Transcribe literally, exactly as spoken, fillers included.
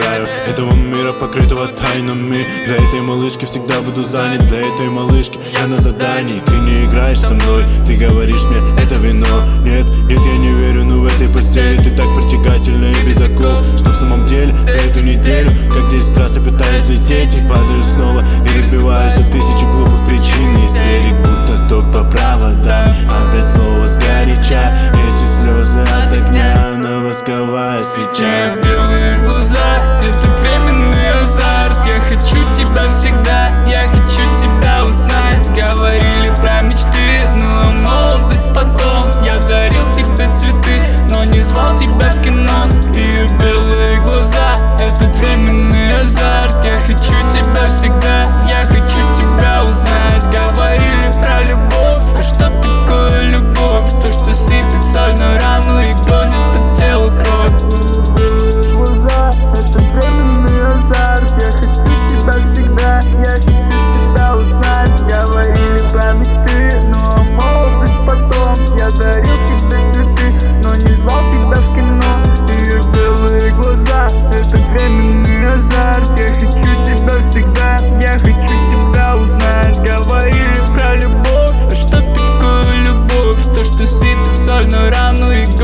краю этого мира, покрытого тайнами. Для этой малышки всегда буду занят, для этой малышки я на задании. Ты не играешь со мной, ты говоришь мне, это вино. Нет, нет, я не верю, но в этой постели ты так притягательна и без оков, что в самом деле за эту неделю как десять раз я пытаюсь взлететь и падаю снова, и разбиваюсь от тысячи глупых причин и истерик, будто ток по проводам. Опять слово сгоряча, эти слезы от огня, но восковая свеча. Белые глаза, это временный азарт. Я хочу тебя всегда, я хочу тебя узнать. Говорили про мечты, ну а молодость потом. Я дарил тебе цветы, но не звал тебя в кино. И белые глаза, это временный азарт. Я хочу тебя всегда, я хочу тебя узнать. Говорили про любовь, а что такое любовь? То, что сыпет соль на рану и гонит по телу кровь. Это временный азарт. Я хочу тебя всегда, я хочу тебя узнать. Говорили про мечты, ну а молодость потом. Я дарил тебе цветы, но не звал тебя в кино. Ее белые глаза, это временный азарт. Я хочу тебя всегда, я хочу тебя узнать. Говорили про любовь, а что такое любовь? То, что сыпет соль на рану и